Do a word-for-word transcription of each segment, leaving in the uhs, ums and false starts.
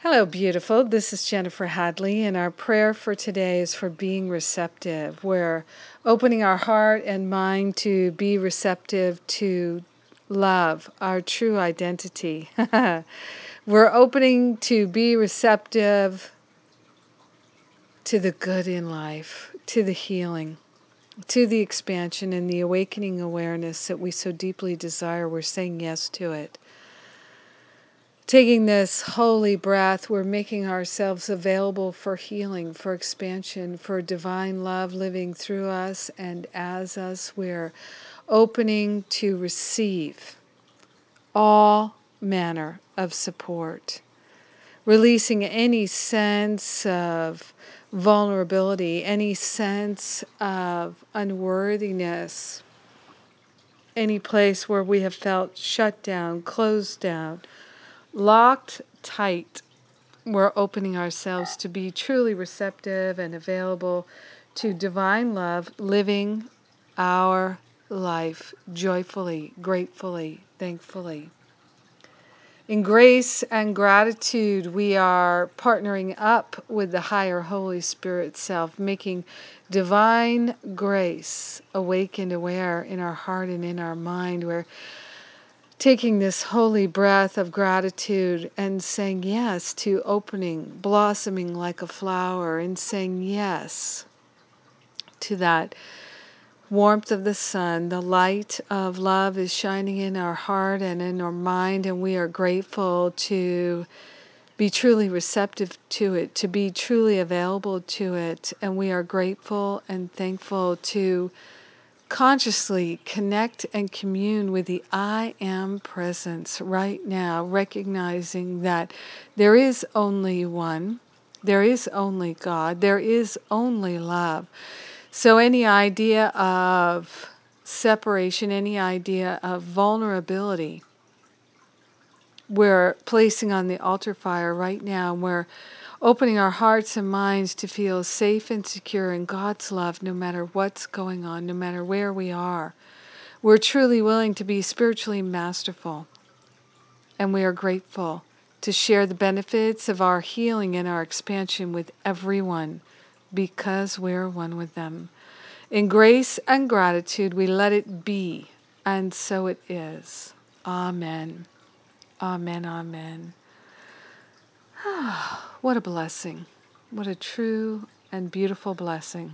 Hello, beautiful. This is Jennifer Hadley, and our prayer for today is for being receptive. We're opening our heart and mind to be receptive to love, our true identity. We're opening to be receptive to the good in life, to the healing, to the expansion and the awakening awareness that we so deeply desire. We're saying yes to it. Taking this holy breath, we're making ourselves available for healing, for expansion, for divine love living through us and as us. We're opening to receive all manner of support, releasing any sense of vulnerability, any sense of unworthiness, any place where we have felt shut down, closed down, locked tight. We're opening ourselves to be truly receptive and available to divine love, living our life joyfully, gratefully, thankfully. In grace and gratitude, we are partnering up with the higher Holy Spirit self, making divine grace awakened, aware in our heart and in our mind. We're taking this holy breath of gratitude and saying yes to opening, blossoming like a flower, and saying yes to that warmth of the sun. The light of love is shining in our heart and in our mind, and we are grateful to be truly receptive to it, to be truly available to it, and we are grateful and thankful to consciously connect and commune with the I am presence right now, recognizing that there is only one, there is only God, there is only love. So any idea of separation, any idea of vulnerability, we're placing on the altar fire right now. We're opening our hearts and minds to feel safe and secure in God's love no matter what's going on, no matter where we are. We're truly willing to be spiritually masterful, and we are grateful to share the benefits of our healing and our expansion with everyone because we're one with them. In grace and gratitude, we let it be, and so it is. Amen. Amen, amen. What a blessing. What a true and beautiful blessing.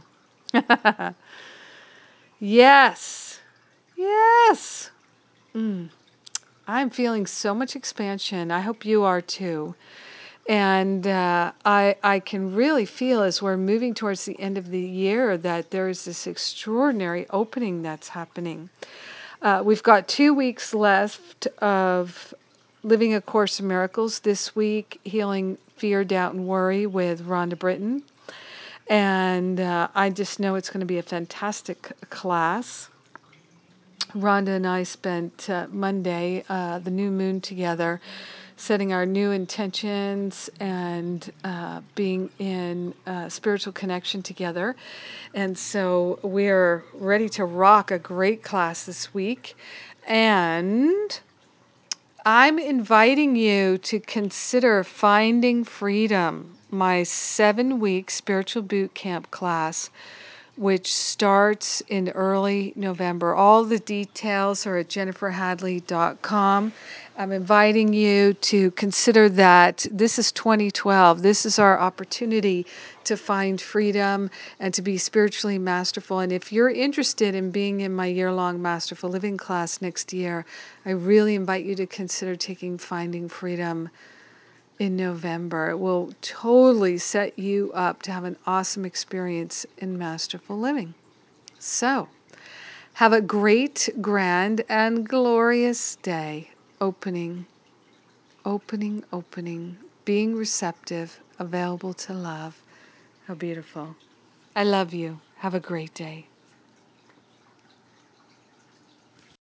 Yes. Yes. Mm. I'm feeling so much expansion. I hope you are too. And uh, I, I can really feel as we're moving towards the end of the year that there is this extraordinary opening that's happening. Uh, we've got two weeks left of Living A Course in Miracles. This week, Healing Fear, Doubt, and Worry with Rhonda Britton. And uh, I just know it's going to be a fantastic class. Rhonda and I spent uh, Monday, uh, the new moon, together, setting our new intentions and uh, being in uh, spiritual connection together. And so we're ready to rock a great class this week. And I'm inviting you to consider Finding Freedom, my seven-week spiritual boot camp class, which starts in early November. All the details are at jennifer hadley dot com. I'm inviting you to consider that this is twenty twelve. This is our opportunity to find freedom and to be spiritually masterful. And if you're interested in being in my year-long Masterful Living class next year, I really invite you to consider taking Finding Freedom in November. It will totally set you up to have an awesome experience in masterful living. So, have a great, grand, and glorious day. Opening, opening, opening, being receptive, available to love. How beautiful. I love you. Have a great day.